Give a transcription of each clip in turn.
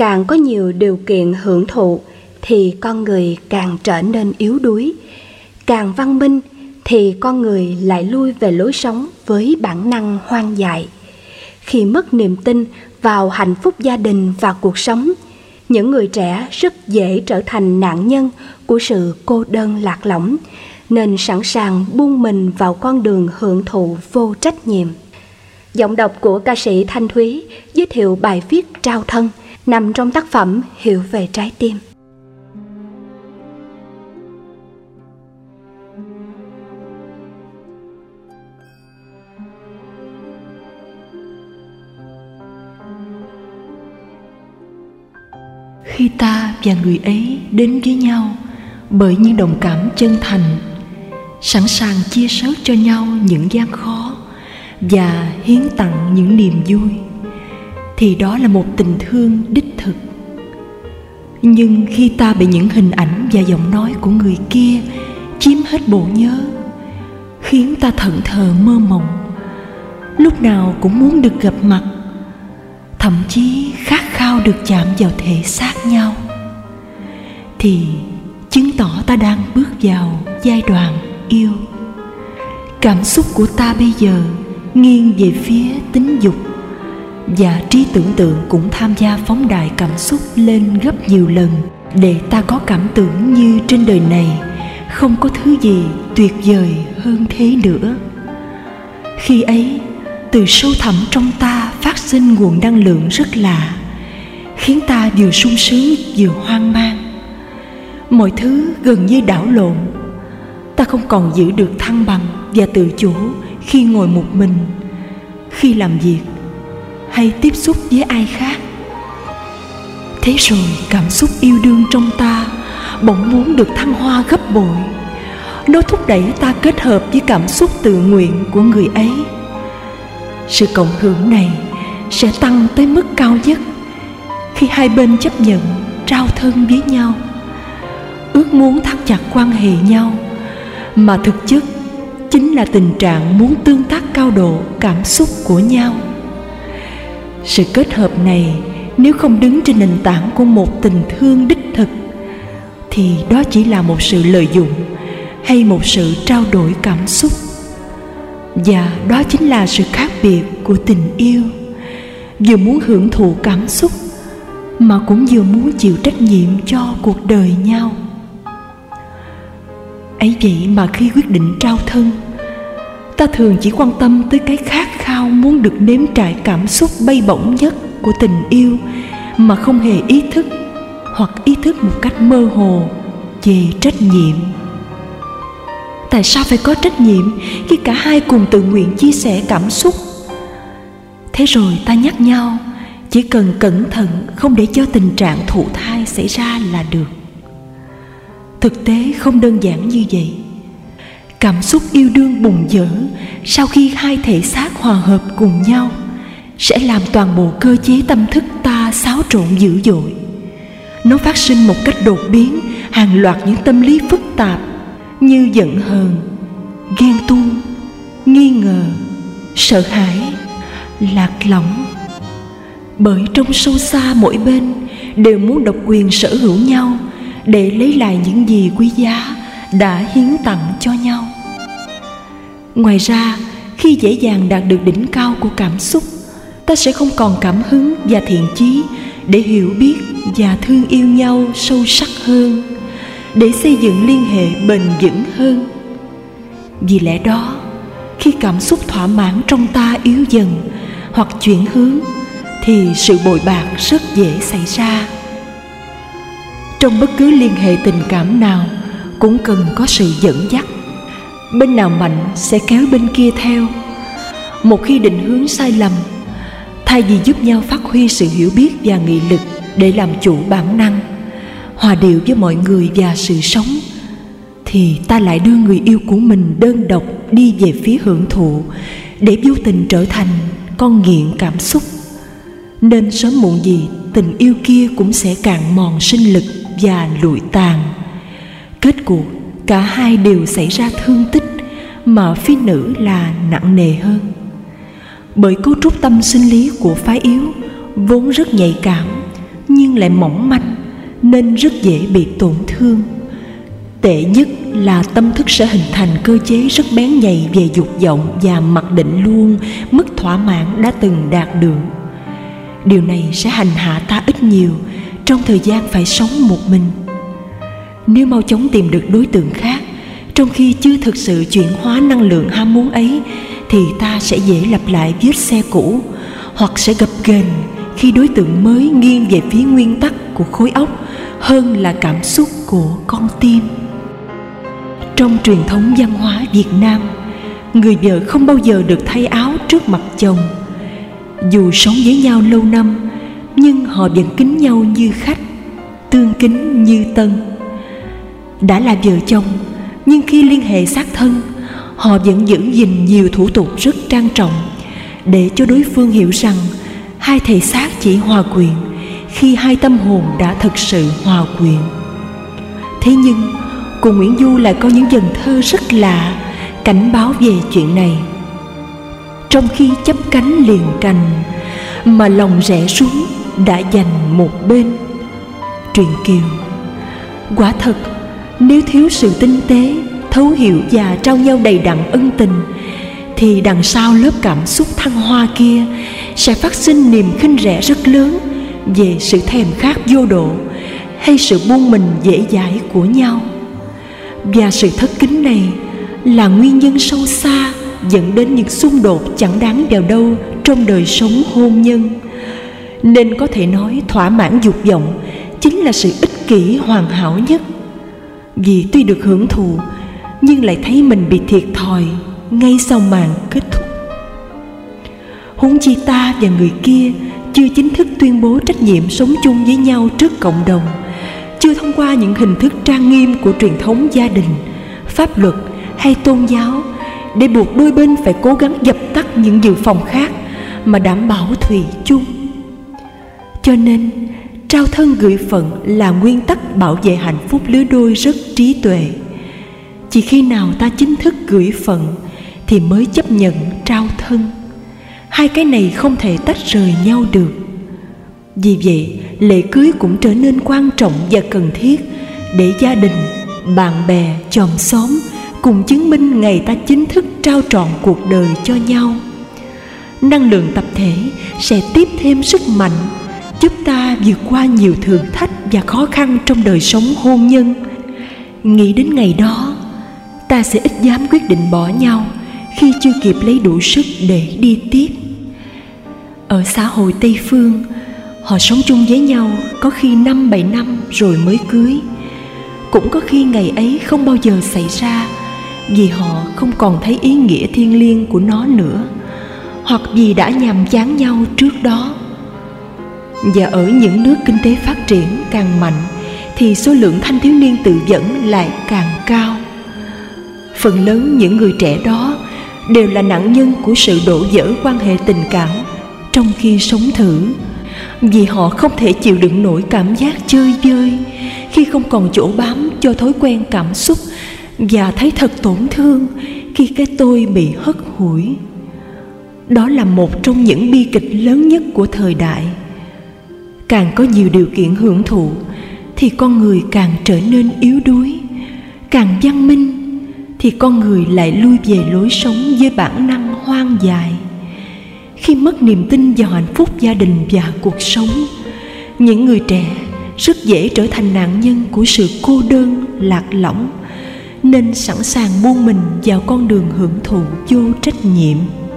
Càng có nhiều điều kiện hưởng thụ thì con người càng trở nên yếu đuối. Càng văn minh thì con người lại lui về lối sống với bản năng hoang dại. Khi mất niềm tin vào hạnh phúc gia đình và cuộc sống, những người trẻ rất dễ trở thành nạn nhân của sự cô đơn lạc lõng, nên sẵn sàng buông mình vào con đường hưởng thụ vô trách nhiệm. Giọng đọc của ca sĩ Thanh Thúy giới thiệu bài viết Trao Thân nằm trong tác phẩm Hiểu Về Trái Tim. Khi ta và người ấy đến với nhau bởi những đồng cảm chân thành, sẵn sàng chia sớt cho nhau những gian khó và hiến tặng những niềm vui, thì đó là một tình thương đích thực. Nhưng khi ta bị những hình ảnh và giọng nói của người kia chiếm hết bộ nhớ, khiến ta thẫn thờ mơ mộng, lúc nào cũng muốn được gặp mặt, thậm chí khát khao được chạm vào thể xác nhau, thì chứng tỏ ta đang bước vào giai đoạn yêu. Cảm xúc của ta bây giờ nghiêng về phía tính dục, và trí tưởng tượng cũng tham gia phóng đại cảm xúc lên gấp nhiều lần, để ta có cảm tưởng như trên đời này không có thứ gì tuyệt vời hơn thế nữa. Khi ấy, từ sâu thẳm trong ta phát sinh nguồn năng lượng rất lạ, khiến ta vừa sung sướng vừa hoang mang. Mọi thứ gần như đảo lộn. Ta không còn giữ được thăng bằng và tự chủ khi ngồi một mình, khi làm việc hay tiếp xúc với ai khác. Thế rồi cảm xúc yêu đương trong ta bỗng muốn được thăng hoa gấp bội. Nó thúc đẩy ta kết hợp với cảm xúc tự nguyện của người ấy. Sự cộng hưởng này sẽ tăng tới mức cao nhất khi hai bên chấp nhận trao thân với nhau, ước muốn thắt chặt quan hệ nhau, mà thực chất chính là tình trạng muốn tương tác cao độ cảm xúc của nhau. Sự kết hợp này nếu không đứng trên nền tảng của một tình thương đích thực, thì đó chỉ là một sự lợi dụng hay một sự trao đổi cảm xúc. Và đó chính là sự khác biệt của tình yêu, vừa muốn hưởng thụ cảm xúc mà cũng vừa muốn chịu trách nhiệm cho cuộc đời nhau. Ấy vậy mà khi quyết định trao thân, ta thường chỉ quan tâm tới cái khát khao muốn được nếm trải cảm xúc bay bổng nhất của tình yêu, mà không hề ý thức hoặc ý thức một cách mơ hồ về trách nhiệm. Tại sao phải có trách nhiệm khi cả hai cùng tự nguyện chia sẻ cảm xúc? Thế rồi ta nhắc nhau, chỉ cần cẩn thận không để cho tình trạng thụ thai xảy ra là được. Thực tế không đơn giản như vậy. Cảm xúc yêu đương bùng dở sau khi hai thể xác hòa hợp cùng nhau sẽ làm toàn bộ cơ chế tâm thức ta xáo trộn dữ dội. Nó phát sinh một cách đột biến hàng loạt những tâm lý phức tạp như giận hờn, ghen tuông, nghi ngờ, sợ hãi, lạc lõng. Bởi trong sâu xa mỗi bên đều muốn độc quyền sở hữu nhau để lấy lại những gì quý giá đã hiến tặng cho nhau. Ngoài ra, khi dễ dàng đạt được đỉnh cao của cảm xúc, ta sẽ không còn cảm hứng và thiện chí để hiểu biết và thương yêu nhau sâu sắc hơn, để xây dựng liên hệ bền vững hơn. Vì lẽ đó, khi cảm xúc thỏa mãn trong ta yếu dần hoặc chuyển hướng, thì sự bội bạc rất dễ xảy ra. Trong bất cứ liên hệ tình cảm nào cũng cần có sự dẫn dắt. Bên nào mạnh sẽ kéo bên kia theo. Một khi định hướng sai lầm, thay vì giúp nhau phát huy sự hiểu biết và nghị lực để làm chủ bản năng, hòa điệu với mọi người và sự sống, thì ta lại đưa người yêu của mình đơn độc đi về phía hưởng thụ, để vô tình trở thành con nghiện cảm xúc. Nên sớm muộn gì tình yêu kia cũng sẽ cạn mòn sinh lực và lụi tàn. Kết cuộc cả hai đều xảy ra thương tích, mà phía nữ là nặng nề hơn. Bởi cấu trúc tâm sinh lý của phái yếu vốn rất nhạy cảm, nhưng lại mỏng manh nên rất dễ bị tổn thương. Tệ nhất là tâm thức sẽ hình thành cơ chế rất bén nhạy về dục vọng và mặc định luôn mức thỏa mãn đã từng đạt được. Điều này sẽ hành hạ ta ít nhiều trong thời gian phải sống một mình. Nếu mau chóng tìm được đối tượng khác trong khi chưa thực sự chuyển hóa năng lượng ham muốn ấy, thì ta sẽ dễ lặp lại vết xe cũ, hoặc sẽ gập ghềnh khi đối tượng mới nghiêng về phía nguyên tắc của khối óc hơn là cảm xúc của con tim. Trong truyền thống văn hóa Việt Nam, người vợ không bao giờ được thay áo trước mặt chồng. Dù sống với nhau lâu năm, nhưng họ vẫn kính nhau như khách, tương kính như tân. Đã là vợ chồng, nhưng khi liên hệ xác thân, họ vẫn giữ gìn nhiều thủ tục rất trang trọng để cho đối phương hiểu rằng hai thể xác chỉ hòa quyện khi hai tâm hồn đã thực sự hòa quyện. Thế nhưng cô Nguyễn Du lại có những dần thơ rất lạ cảnh báo về chuyện này. Trong khi chấp cánh liền cành, mà lòng rẽ xuống đã dành một bên. Truyện Kiều. Quả thật, nếu thiếu sự tinh tế, thấu hiểu và trao nhau đầy đặn ân tình, thì đằng sau lớp cảm xúc thăng hoa kia sẽ phát sinh niềm khinh rẻ rất lớn về sự thèm khát vô độ hay sự buông mình dễ dãi của nhau. Và sự thất kính này là nguyên nhân sâu xa dẫn đến những xung đột chẳng đáng vào đâu trong đời sống hôn nhân. Nên có thể nói thỏa mãn dục vọng chính là sự ích kỷ hoàn hảo nhất. Vì tuy được hưởng thụ, nhưng lại thấy mình bị thiệt thòi ngay sau màn kết thúc. Huống chi ta và người kia chưa chính thức tuyên bố trách nhiệm sống chung với nhau trước cộng đồng, chưa thông qua những hình thức trang nghiêm của truyền thống gia đình, pháp luật hay tôn giáo, để buộc đôi bên phải cố gắng dập tắt những dự phòng khác mà đảm bảo thủy chung. Cho nên trao thân gửi phận là nguyên tắc bảo vệ hạnh phúc lứa đôi rất trí tuệ. Chỉ khi nào ta chính thức gửi phận thì mới chấp nhận trao thân. Hai cái này không thể tách rời nhau được. Vì vậy, lễ cưới cũng trở nên quan trọng và cần thiết để gia đình, bạn bè, chòm xóm cùng chứng minh ngày ta chính thức trao trọn cuộc đời cho nhau. Năng lượng tập thể sẽ tiếp thêm sức mạnh, giúp ta vượt qua nhiều thử thách và khó khăn trong đời sống hôn nhân. Nghĩ đến ngày đó, ta sẽ ít dám quyết định bỏ nhau khi chưa kịp lấy đủ sức để đi tiếp. Ở xã hội Tây Phương, họ sống chung với nhau có khi 5-7 năm rồi mới cưới. Cũng có khi ngày ấy không bao giờ xảy ra, vì họ không còn thấy ý nghĩa thiêng liêng của nó nữa, hoặc vì đã nhàm chán nhau trước đó. Và ở những nước kinh tế phát triển càng mạnh thì số lượng thanh thiếu niên tự vẫn lại càng cao. Phần lớn những người trẻ đó đều là nạn nhân của sự đổ vỡ quan hệ tình cảm trong khi sống thử, vì họ không thể chịu đựng nổi cảm giác chơi vơi khi không còn chỗ bám cho thói quen cảm xúc, và thấy thật tổn thương khi cái tôi bị hất hủi. Đó là một trong những bi kịch lớn nhất của thời đại. Càng có nhiều điều kiện hưởng thụ thì con người càng trở nên yếu đuối. Càng văn minh thì con người lại lui về lối sống với bản năng hoang dại. Khi mất niềm tin vào hạnh phúc gia đình và cuộc sống, những người trẻ rất dễ trở thành nạn nhân của sự cô đơn, lạc lõng, nên sẵn sàng buông mình vào con đường hưởng thụ vô trách nhiệm.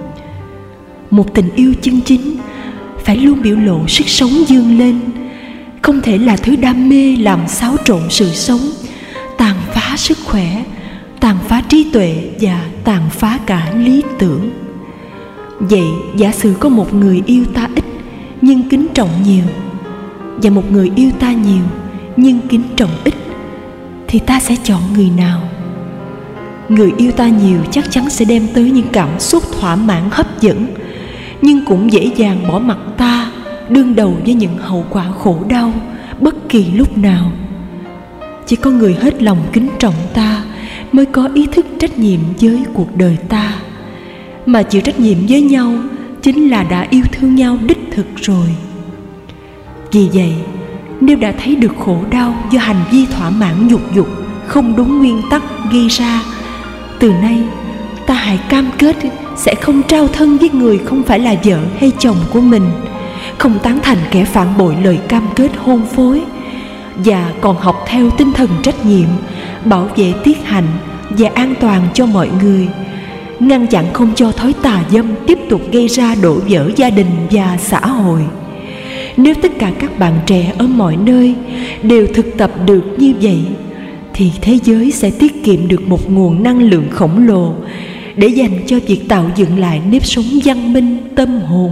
Một tình yêu chân chính phải luôn biểu lộ sức sống vươn lên, không thể là thứ đam mê làm xáo trộn sự sống, tàn phá sức khỏe, tàn phá trí tuệ và tàn phá cả lý tưởng. Vậy giả sử có một người yêu ta ít nhưng kính trọng nhiều, và một người yêu ta nhiều nhưng kính trọng ít, thì ta sẽ chọn người nào? Người yêu ta nhiều chắc chắn sẽ đem tới những cảm xúc thỏa mãn hấp dẫn, nhưng cũng dễ dàng bỏ mặc ta đương đầu với những hậu quả khổ đau bất kỳ lúc nào. Chỉ có người hết lòng kính trọng ta mới có ý thức trách nhiệm với cuộc đời ta. Mà chịu trách nhiệm với nhau chính là đã yêu thương nhau đích thực rồi. Vì vậy, Nếu đã thấy được khổ đau do hành vi thỏa mãn dục dục không đúng nguyên tắc gây ra, từ nay ta hãy cam kết sẽ không trao thân với người không phải là vợ hay chồng của mình, không tán thành kẻ phản bội lời cam kết hôn phối, và còn học theo tinh thần trách nhiệm, bảo vệ tiết hạnh và an toàn cho mọi người, ngăn chặn không cho thói tà dâm tiếp tục gây ra đổ vỡ gia đình và xã hội. Nếu tất cả các bạn trẻ ở mọi nơi đều thực tập được như vậy, thì thế giới sẽ tiết kiệm được một nguồn năng lượng khổng lồ để dành cho việc tạo dựng lại nếp sống văn minh tâm hồn.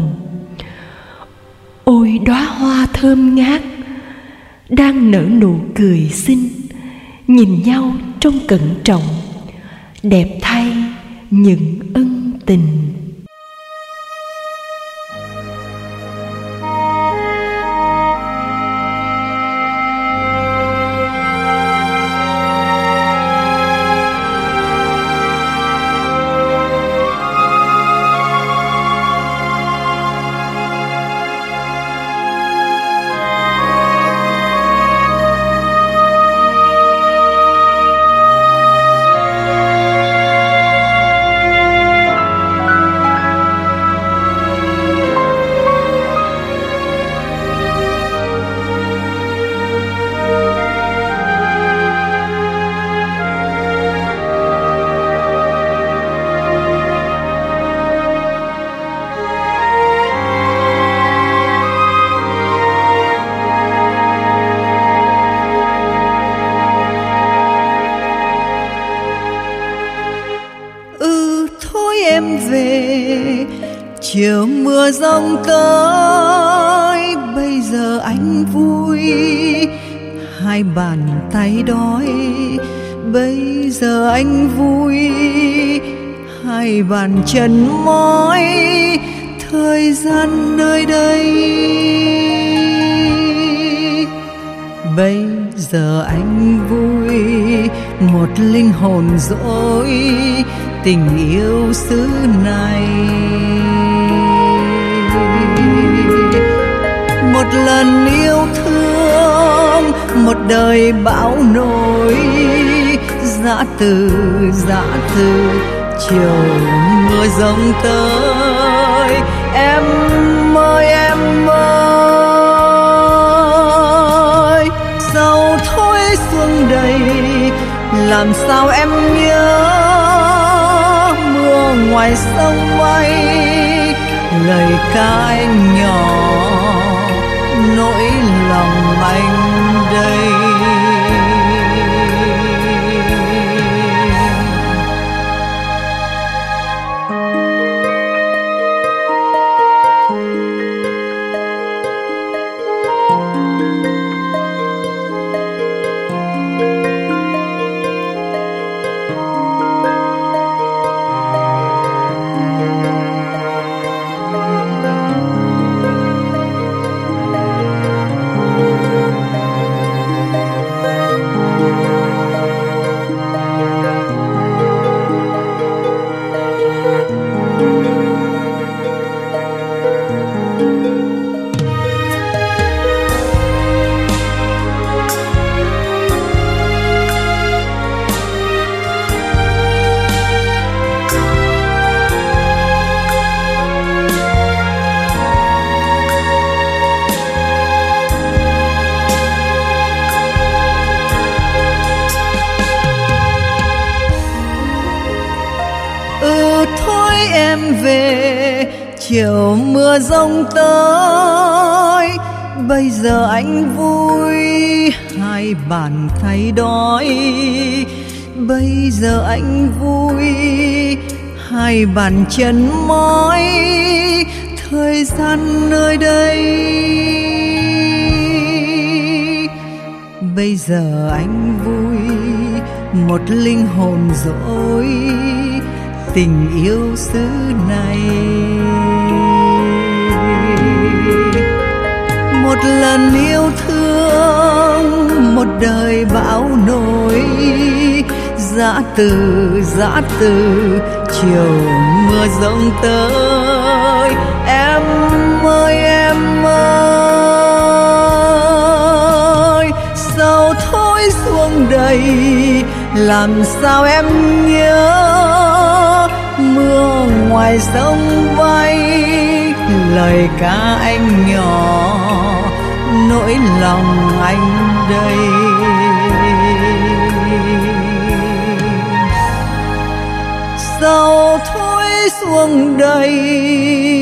Ôi đóa hoa thơm ngát đang nở nụ cười xinh, nhìn nhau trong cẩn trọng, đẹp thay những ân tình. Em về chiều mưa giông tới, bây giờ anh vui, hai bàn tay đói. Bây giờ anh vui, hai bàn chân mỏi, thời gian nơi đây. Bây giờ anh vui, một linh hồn dỗi, tình yêu xứ này. Một lần yêu thương, một đời bão nổi, dã từ chiều mưa giông tới. Em ơi, dẫu thôi xuông đầy, làm sao em nhớ mưa ngoài sông bay, lời ca anh nhỏ, nỗi lòng anh đây. Thôi em về chiều mưa giông tới, bây giờ anh vui, hai bàn tay đói. Bây giờ anh vui, hai bàn chân mỏi, thời gian nơi đây. Bây giờ anh vui, một linh hồn dỗi, tình yêu xứ này. Một lần yêu thương, một đời bão nổi, dã từ chiều mưa giông tới. Em ơi, làm sao em nhớ mưa ngoài sông vay, lời ca anh nhỏ nỗi lòng anh đây. Sầu thôi xuống đây